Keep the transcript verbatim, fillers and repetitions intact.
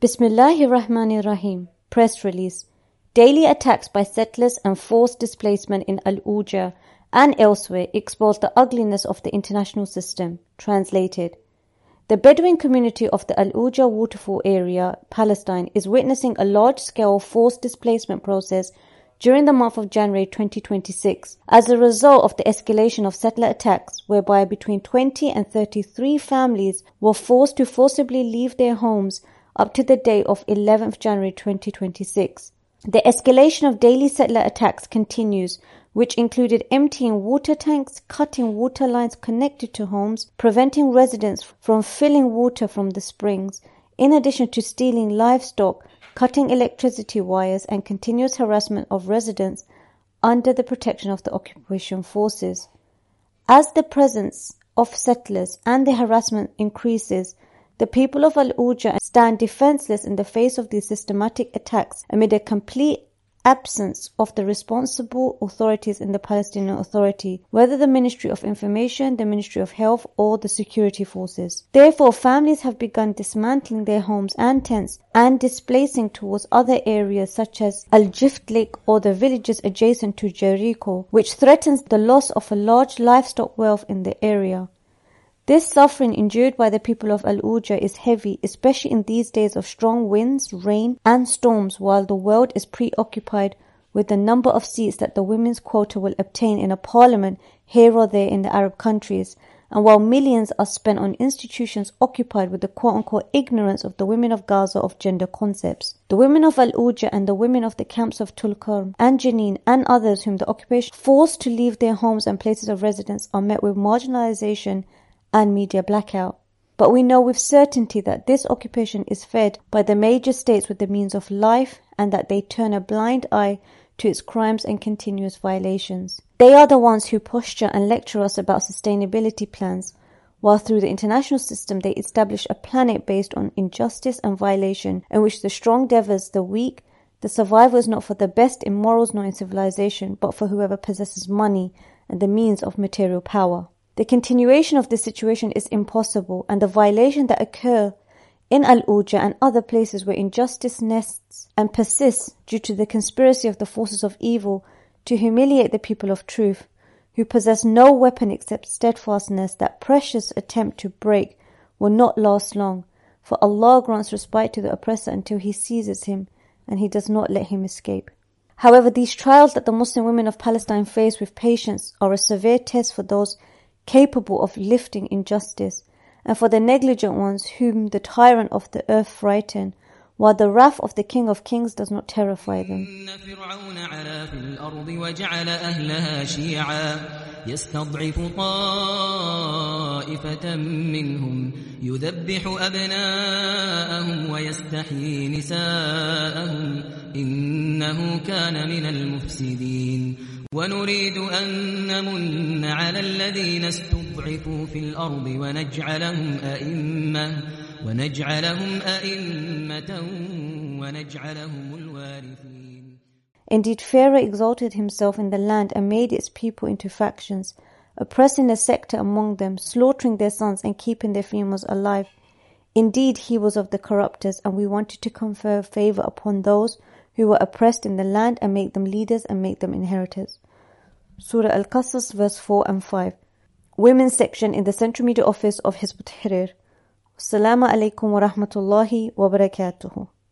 Bismillahir Rahmanir Rahim. Press release. Daily attacks by settlers and forced displacement in Al-Uja and elsewhere expose the ugliness of the international system. Translated. The Bedouin community of the Al-Uja waterfall area, Palestine, is witnessing a large-scale forced displacement process during the month of January twenty twenty-six as a result of the escalation of settler attacks, whereby between twenty and thirty-three families were forced to forcibly leave their homes up to the date of eleventh January twenty twenty-six. The escalation of daily settler attacks continues, which included emptying water tanks, cutting water lines connected to homes, preventing residents from filling water from the springs, in addition to stealing livestock, cutting electricity wires, and continuous harassment of residents under the protection of the occupation forces. As the presence of settlers and the harassment increases, the people of Al-Uja stand defenseless in the face of these systematic attacks amid a complete absence of the responsible authorities in the Palestinian Authority, whether the Ministry of Information, the Ministry of Health, or the security forces. Therefore, families have begun dismantling their homes and tents and displacing towards other areas such as Al-Jift Lake or the villages adjacent to Jericho, which threatens the loss of a large livestock wealth in the area. This suffering endured by the people of Al-Uja is heavy, especially in these days of strong winds, rain, and storms, while the world is preoccupied with the number of seats that the women's quota will obtain in a parliament here or there in the Arab countries, and while millions are spent on institutions occupied with the quote-unquote ignorance of the women of Gaza of gender concepts. The women of Al-Uja and the women of the camps of Tulkarm and Jenin and others whom the occupation forced to leave their homes and places of residence are met with marginalization and media blackout. But we know with certainty that this occupation is fed by the major states with the means of life, and that they turn a blind eye to its crimes and continuous violations. They are the ones who posture and lecture us about sustainability plans, while through the international system they establish a planet based on injustice and violation, in which the strong devours the weak, the survival is not for the best in morals nor in civilization, but for whoever possesses money and the means of material power. The continuation of this situation is impossible, and the violation that occur in Al-Uja and other places where injustice nests and persists due to the conspiracy of the forces of evil to humiliate the people of truth, who possess no weapon except steadfastness, that precious attempt to break will not last long, for Allah grants respite to the oppressor until He seizes him, and He does not let him escape. However, these trials that the Muslim women of Palestine face with patience are a severe test for those capable of lifting injustice, and for the negligent ones whom the tyrant of the earth frighten, while the wrath of the King of Kings does not terrify them. يستضعف طائفة منهم يذبح أبناءهم ويستحيي نساءهم إنه كان من المفسدين ونريد أن نمن على الذين استضعفوا في الأرض ونجعلهم أئمة ونجعلهم أئمة ونجعلهم الوارثين. Indeed, Pharaoh exalted himself in the land and made its people into factions, oppressing a sector among them, slaughtering their sons and keeping their females alive. Indeed, he was of the corrupters, and we wanted to confer favor upon those who were oppressed in the land and make them leaders and make them inheritors. Surah Al-Qasas, verse four and five. Women's section in the Central Media Office of Hizb ut-Tahrir. Assalamu alaikum wa rahmatullahi wa barakatuhu.